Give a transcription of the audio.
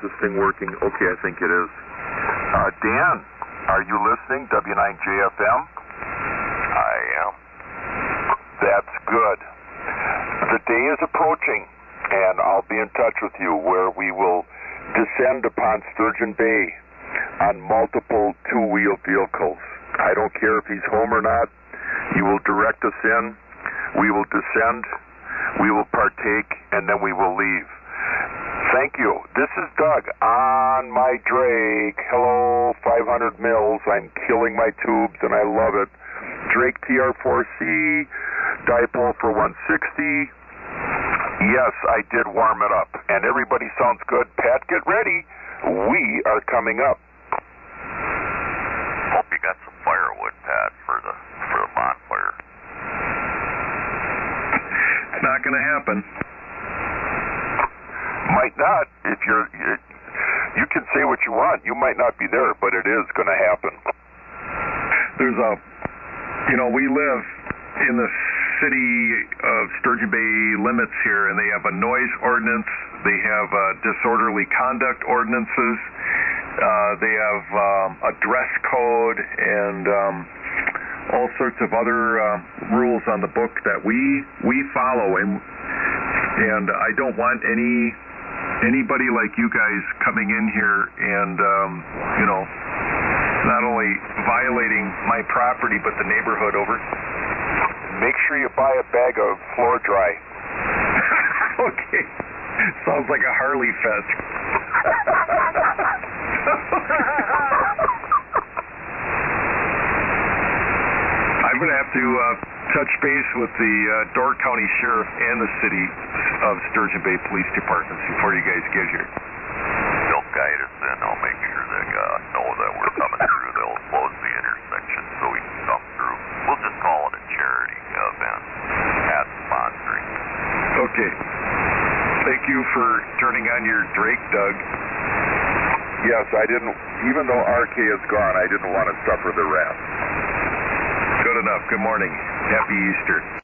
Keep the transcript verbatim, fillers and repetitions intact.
this thing working? Okay, I think it is. Uh, Dan, are you listening? W nine J F M? I am. That's good. The day is approaching, and I'll be in touch with you where we will descend upon Sturgeon Bay on multiple two-wheel vehicles. I don't care if he's home or not. You will direct us in. We will descend. We will partake, and then we will leave. Thank you. This is Doug on my Drake. Hello, five hundred mils. I'm killing my tubes, and I love it. Drake T R four C, dipole for one sixty. Yes, I did warm it up, and everybody sounds good. Pat, get ready. We are coming up. Hope you got some firewood, Pat, for the for the bonfire. It's not going to happen. Might not. If you're, you're, you can say what you want. You might not be there, but it is going to happen. There's a, you know, we live in the city of Sturgeon Bay limits here, and they have a noise ordinance. They have uh, disorderly conduct ordinances. Uh, they have um, a dress code and um, all sorts of other uh, rules on the book that we we follow, and and I don't want any anybody like you guys coming in here and um, you know, not only violating my property but the neighborhood over. Make sure you buy a bag of floor dry. Okay. Sounds like a Harley fest. I'm going to have to uh, touch base with the uh, Door County Sheriff and the City of Sturgeon Bay Police Departments before you guys get here. They'll guide us in. I'll make sure they uh, know that we're coming through. They'll close the intersection so we can come through. We'll just call it a charity event. Pat sponsoring. Okay. Thank you for turning on your Drake, Doug. Yes, I didn't, even though R K is gone, I didn't want to suffer the wrath. Good enough. Good morning. Happy Easter.